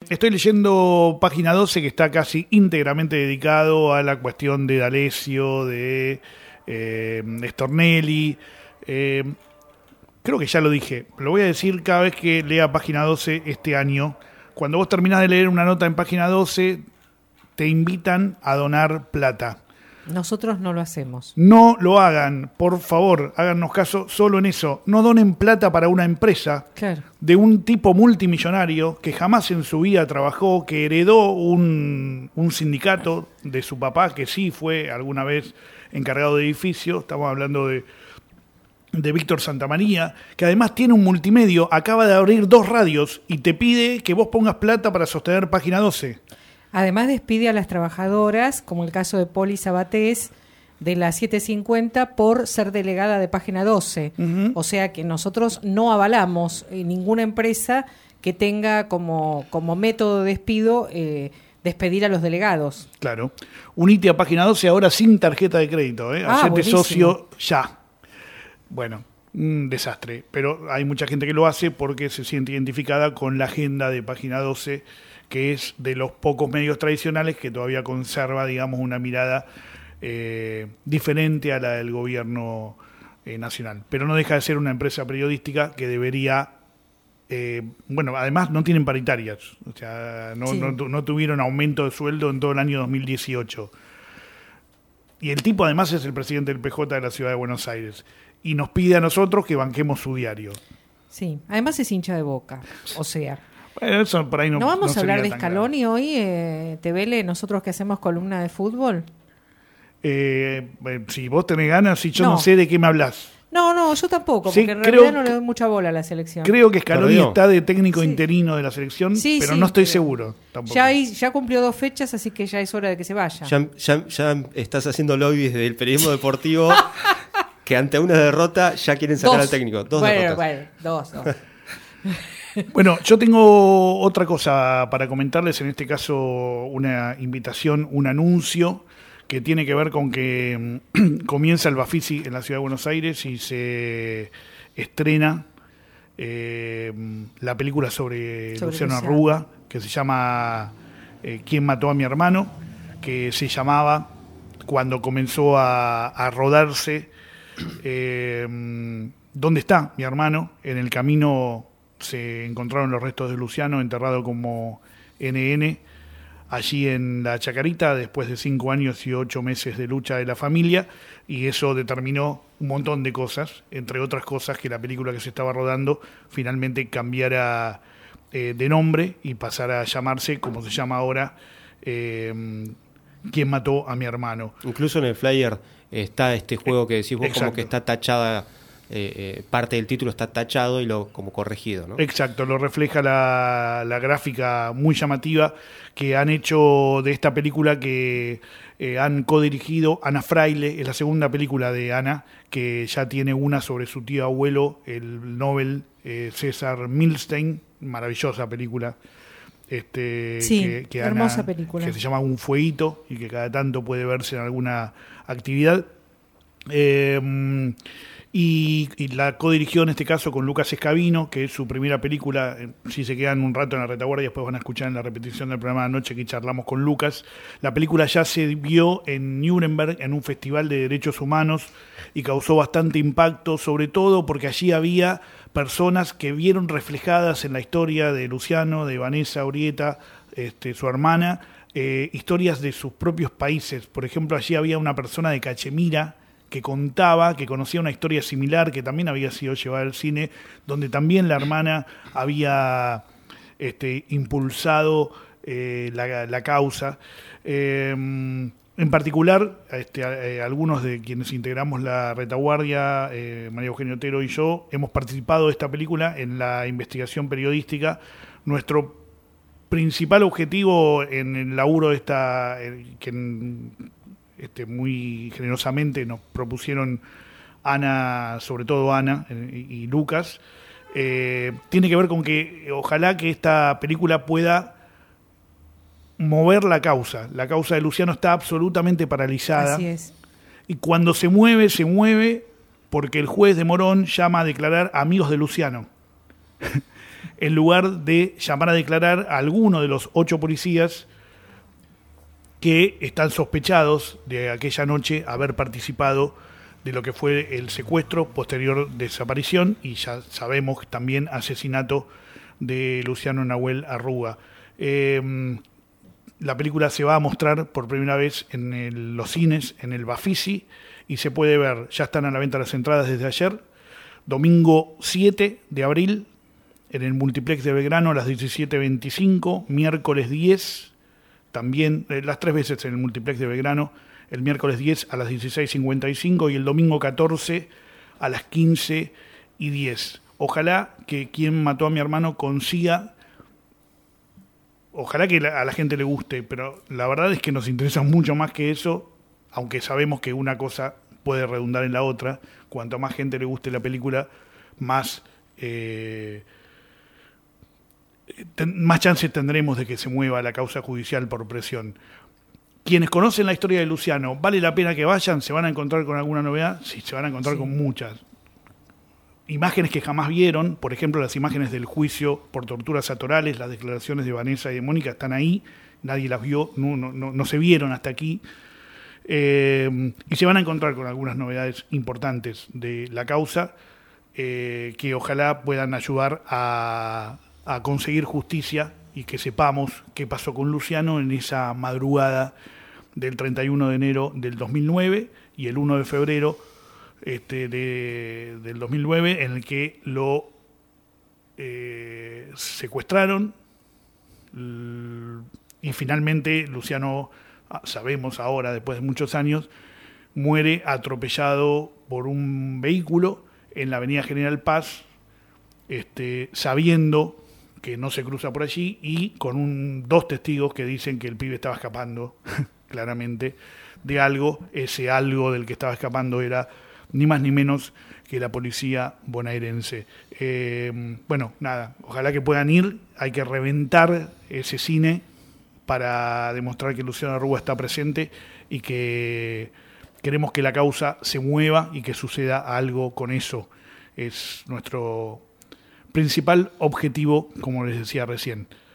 Estoy leyendo Página 12, que está casi íntegramente dedicado a la cuestión de D'Alessio, de Stornelli. Creo que ya lo dije, lo voy a decir cada vez que lea Página 12 este año. Cuando vos terminás de leer una nota en Página 12, te invitan a donar plata. Nosotros no lo hacemos. No lo hagan, por favor, háganos caso solo en eso. No donen plata para una empresa de un tipo multimillonario que jamás en su vida trabajó, que heredó un sindicato de su papá, que sí fue alguna vez encargado de edificio. Estamos hablando de Víctor Santamaría, que además tiene un multimedio, acaba de abrir 2 radios y te pide que vos pongas plata para sostener Página 12. Además despide a las trabajadoras, como el caso de Poli Sabatés, de la 750 por ser delegada de Página 12. Uh-huh. O sea que nosotros no avalamos ninguna empresa que tenga como método de despido despedir a los delegados. Claro. Unite a Página 12 ahora sin tarjeta de crédito. Hacete socio ya. Bueno, un desastre. Pero hay mucha gente que lo hace porque se siente identificada con la agenda de Página 12, que es de los pocos medios tradicionales que todavía conserva, digamos, una mirada diferente a la del gobierno nacional. Pero no deja de ser una empresa periodística que debería... además no tienen paritarias, o sea, no tuvieron aumento de sueldo en todo el año 2018. Y el tipo además es el presidente del PJ de la Ciudad de Buenos Aires. Y nos pide a nosotros que banquemos su diario. Sí, además es hincha de Boca, o sea... Bueno, eso por ahí no vamos a hablar de Scaloni hoy, Tevele, nosotros que hacemos columna de fútbol. Si vos tenés ganas, si yo no sé de qué me hablas. No, yo tampoco, porque en realidad no le doy mucha bola a la selección. Creo que Scaloni está de técnico interino de la selección, pero no estoy seguro tampoco. Ya cumplió 2 fechas, así que ya es hora de que se vaya. Ya estás haciendo lobby desde el periodismo deportivo que ante una derrota ya quieren sacar al técnico. 2 derrotas. Bueno, 2. Bueno, yo tengo otra cosa para comentarles, en este caso una invitación, un anuncio que tiene que ver con que comienza el Bafisi en la Ciudad de Buenos Aires y se estrena la película sobre Luciano Arruga, que se llama ¿Quién mató a mi hermano?, que se llamaba, cuando comenzó a rodarse, ¿Dónde está mi hermano? En el camino se encontraron los restos de Luciano enterrado como NN allí en la Chacarita después de 5 años y 8 meses de lucha de la familia, y eso determinó un montón de cosas, entre otras cosas que la película que se estaba rodando finalmente cambiara de nombre y pasara a llamarse, como se llama ahora, ¿Quién mató a mi hermano? Incluso en el flyer está este juego que decís vos, como que está tachada, parte del título está tachado y como corregido, ¿no? Exacto, lo refleja la gráfica muy llamativa que han hecho de esta película, que han codirigido Ana Fraile. Es la segunda película de Ana, que ya tiene una sobre su tío abuelo, el Nobel César Milstein, maravillosa película. Que hermosa película, que se llama Un fueguito y que cada tanto puede verse en alguna actividad. Y la codirigió en este caso con Lucas Escabino, que es su primera película. Si se quedan un rato en la retaguardia, después van a escuchar en la repetición del programa de anoche que charlamos con Lucas. La película ya se vio en Nuremberg en un festival de derechos humanos y causó bastante impacto, sobre todo porque allí había personas que vieron reflejadas en la historia de Luciano, de Vanessa Urieta, su hermana, historias de sus propios países. Por ejemplo, allí había una persona de Cachemira que contaba que conocía una historia similar, que también había sido llevada al cine, donde también la hermana había impulsado la causa. En particular, algunos de quienes integramos la retaguardia, María Eugenia Otero y yo, hemos participado de esta película en la investigación periodística. Nuestro principal objetivo en el laburo de esta, que muy generosamente nos propusieron Ana, sobre todo Ana y Lucas, tiene que ver con que ojalá que esta película pueda mover la causa. La causa de Luciano está absolutamente paralizada. Así es. Y cuando se mueve porque el juez de Morón llama a declarar amigos de Luciano. en lugar de llamar a declarar a alguno de los 8 policías que están sospechados de aquella noche haber participado de lo que fue el secuestro, posterior desaparición y ya sabemos también asesinato de Luciano Nahuel Arruga. La película se va a mostrar por primera vez en los cines, en el Bafisi, y se puede ver, ya están a la venta las entradas desde ayer, domingo 7 de abril, en el Multiplex de Belgrano a las 17:25, miércoles 10, también las 3 veces en el Multiplex de Belgrano, el miércoles 10 a las 16:55 y el domingo 14 a las 15:10. Ojalá que Quien mató a mi hermano consiga, ojalá que a la gente le guste, pero la verdad es que nos interesa mucho más que eso, aunque sabemos que una cosa puede redundar en la otra. Cuanto más gente le guste la película, más chances tendremos de que se mueva la causa judicial por presión. Quienes conocen la historia de Luciano, ¿vale la pena que vayan? ¿Se van a encontrar con alguna novedad? Sí, se van a encontrar con muchas. Imágenes que jamás vieron, por ejemplo, las imágenes del juicio por torturas atorales, las declaraciones de Vanessa y de Mónica están ahí, nadie las vio, no se vieron hasta aquí. Y se van a encontrar con algunas novedades importantes de la causa que ojalá puedan ayudar a conseguir justicia y que sepamos qué pasó con Luciano en esa madrugada del 31 de enero del 2009 y el 1 de febrero del 2009, en el que lo secuestraron y finalmente Luciano, sabemos ahora, después de muchos años, muere atropellado por un vehículo en la avenida General Paz, sabiendo que no se cruza por allí y con 2 testigos que dicen que el pibe estaba escapando claramente de algo. Ese algo del que estaba escapando era ni más ni menos que la policía bonaerense. Bueno, nada, ojalá que puedan ir, hay que reventar ese cine para demostrar que Luciano Arruga está presente y que queremos que la causa se mueva y que suceda algo con eso. Es nuestro principal objetivo, como les decía recién.